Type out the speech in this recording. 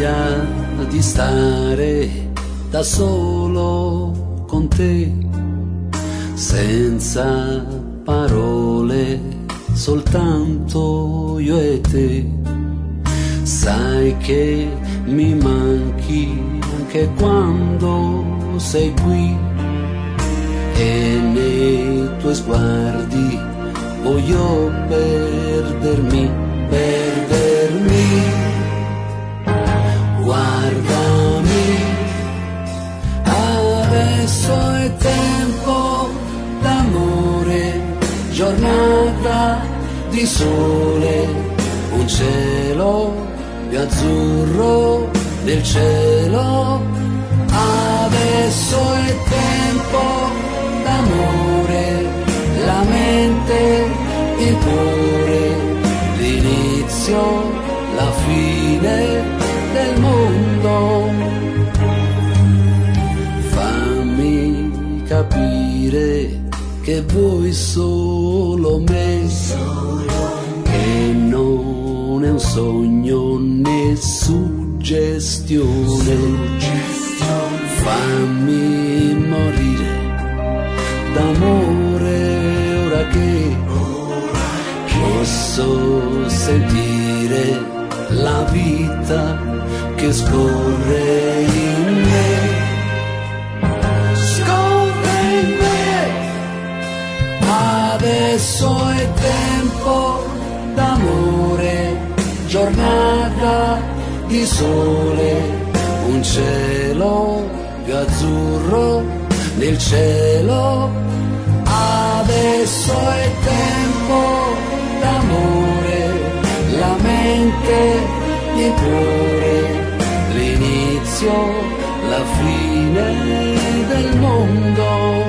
voglia di stare da solo con te, senza parole, soltanto io e te. Sai che mi manchi anche quando sei qui, e nei tuoi sguardi voglio perdermi. Guardami, adesso è tempo d'amore, giornata di sole, un cielo più azzurro del cielo. Adesso è tempo d'amore, la mente, il cuore, l'inizio, la fine del mondo. Fammi capire che vuoi solo me, che non è un sogno né suggestione. Fammi morire d'amore ora che posso sentire la vita che scorre in me. Scorre in me. Adesso è tempo d'amore, giornata di sole, un cielo più azzurro nel cielo. Adesso è tempo d'amore, la mente, il cuore, l'inizio, la fine del mondo.